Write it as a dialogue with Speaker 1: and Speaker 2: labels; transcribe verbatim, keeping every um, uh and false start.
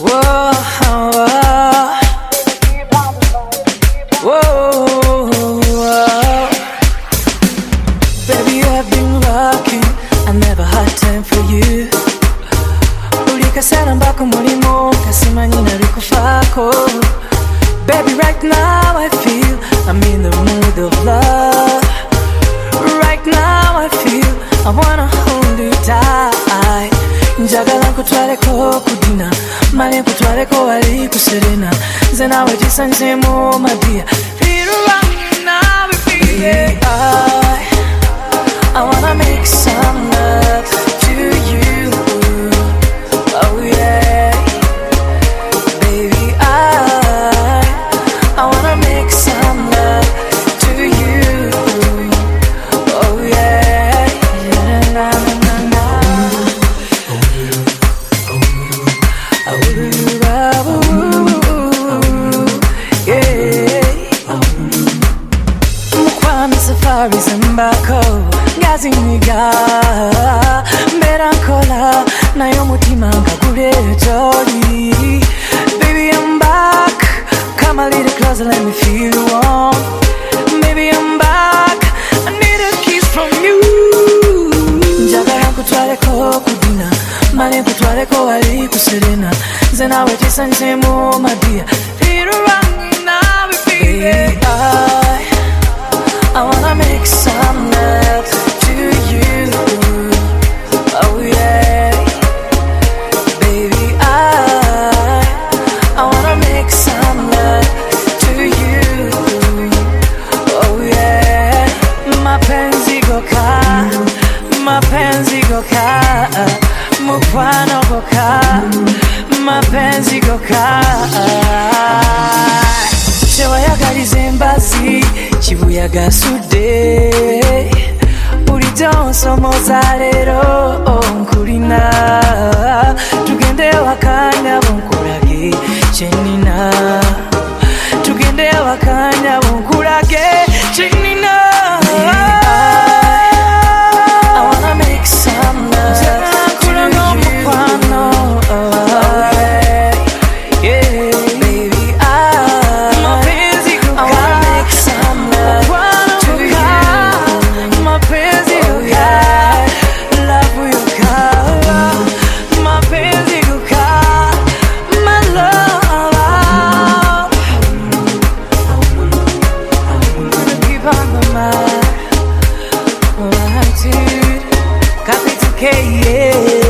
Speaker 1: Whoa, whoa, whoa. Baby, I've been rocking, I never had time for you. Ulikasera mbako mulimo, kasimanyi nalikufako. Baby, right now I feel I'm in the mood of love. Right now I feel I wanna hold you tight. Njagala nkutwaleko kudina, male nkutwaleko wali kuserena. Nze nawe jisanjemo my dear. Feel right now we feel it. I, I wanna make some love to you. Oh yeah. Baby, I, I wanna make some love to you. Oh yeah. Yeah, na, na, na, na. Mukwano safari zembako ngazimiga mbera nkola nayo mutima nkakuleetoli. Baby, I'm back, come a little closer, let me feel you warm. Baby, I'm back, I need a kiss from you. Njagala nkutwaleko kudina, male nkutwaleko wali kuserena. Nze nawe jisanjemo my dear. Feel right now we feel it. I, I wanna make some love to you. Oh yeah. Baby, I, I wanna make some love to you. Oh yeah. Mapenzi goka, mapenzi goka, mukwano goka, mapenzi goka. Chewayagaliza embazi, chibuyaga sudde. Bulijjo onsomoza leero nkulina. Tugende wakanya bunkulage kyenina. Tugende wakanya bunkulage kyenina. I wanna make some love to you. Capital K, yeah.